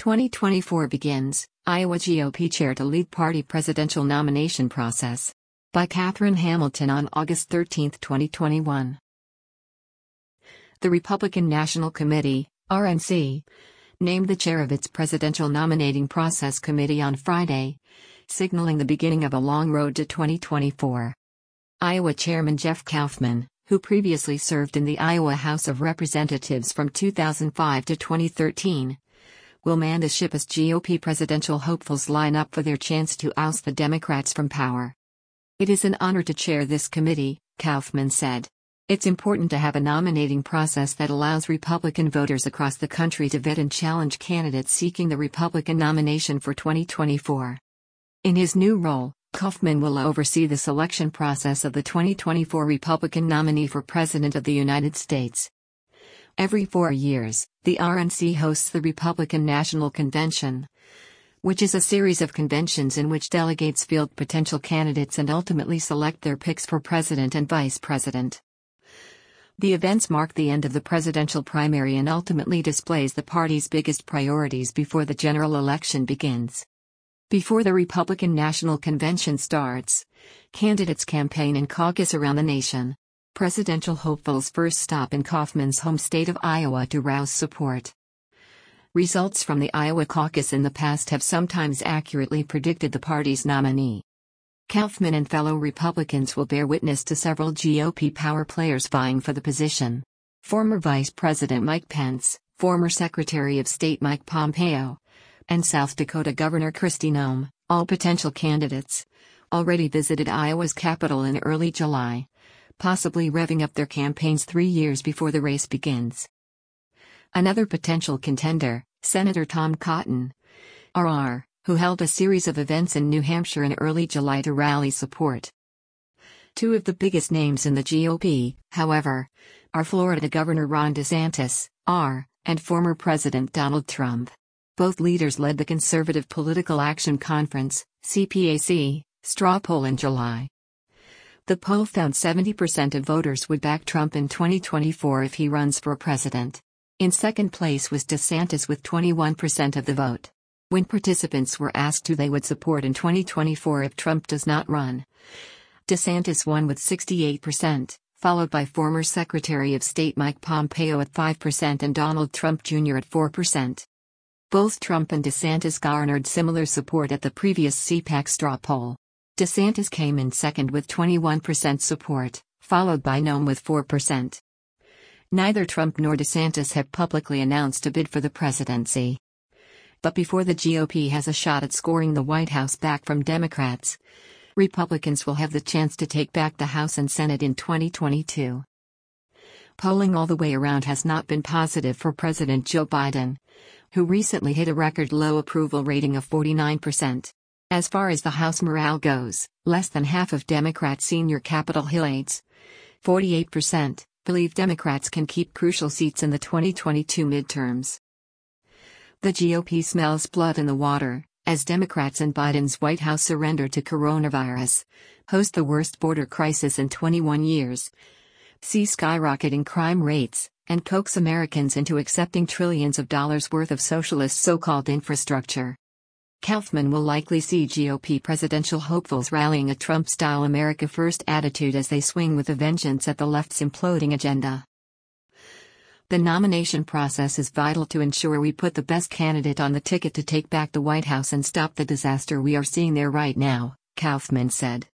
2024 begins, Iowa GOP chair to lead party presidential nomination process. By Catherine Hamilton on August 13, 2021. The Republican National Committee, RNC, named the chair of its presidential nominating process committee on Friday, signaling the beginning of a long road to 2024. Iowa Chairman Jeff Kaufman, who previously served in the Iowa House of Representatives from 2005 to 2013, will man the ship as GOP presidential hopefuls line up for their chance to oust the Democrats from power. "It is an honor to chair this committee," Kaufman said. "It's important to have a nominating process that allows Republican voters across the country to vet and challenge candidates seeking the Republican nomination for 2024. In his new role, Kaufman will oversee the selection process of the 2024 Republican nominee for President of the United States. Every 4 years, the RNC hosts the Republican National Convention, which is a series of conventions in which delegates field potential candidates and ultimately select their picks for president and vice president. The events mark the end of the presidential primary and ultimately displays the party's biggest priorities before the general election begins. Before the Republican National Convention starts, candidates campaign and caucus around the nation. Presidential hopefuls first stop in Kaufman's home state of Iowa to rouse support. Results from the Iowa caucus in the past have sometimes accurately predicted the party's nominee. Kaufman and fellow Republicans will bear witness to several GOP power players vying for the position. Former Vice President Mike Pence, former Secretary of State Mike Pompeo, and South Dakota Governor Kristi Noem, all potential candidates, already visited Iowa's capital in early July, possibly revving up their campaigns 3 years before the race begins. Another potential contender, Senator Tom Cotton, RR, who held a series of events in New Hampshire in early July to rally support. Two of the biggest names in the GOP, however, are Florida Governor Ron DeSantis, R., and former President Donald Trump. Both leaders led the Conservative Political Action Conference, CPAC, straw poll in July. The poll found 70% of voters would back Trump in 2024 if he runs for president. In second place was DeSantis with 21% of the vote. When participants were asked who they would support in 2024 if Trump does not run, DeSantis won with 68%, followed by former Secretary of State Mike Pompeo at 5% and Donald Trump Jr. at 4%. Both Trump and DeSantis garnered similar support at the previous CPAC straw poll. DeSantis came in second with 21% support, followed by Noem with 4%. Neither Trump nor DeSantis have publicly announced a bid for the presidency. But before the GOP has a shot at scoring the White House back from Democrats, Republicans will have the chance to take back the House and Senate in 2022. Polling all the way around has not been positive for President Joe Biden, who recently hit a record low approval rating of 49%. As far as the House morale goes, less than half of Democrat senior Capitol Hill aides, 48%, believe Democrats can keep crucial seats in the 2022 midterms. The GOP smells blood in the water, as Democrats and Biden's White House surrender to coronavirus, host the worst border crisis in 21 years, see skyrocketing crime rates, and coax Americans into accepting trillions of dollars worth of socialist so-called infrastructure. Kaufman will likely see GOP presidential hopefuls rallying a Trump-style America First attitude as they swing with a vengeance at the left's imploding agenda. The nomination process is vital to ensure we put the best candidate on the ticket to take back the White House and stop the disaster we are seeing there right now, Kaufman said.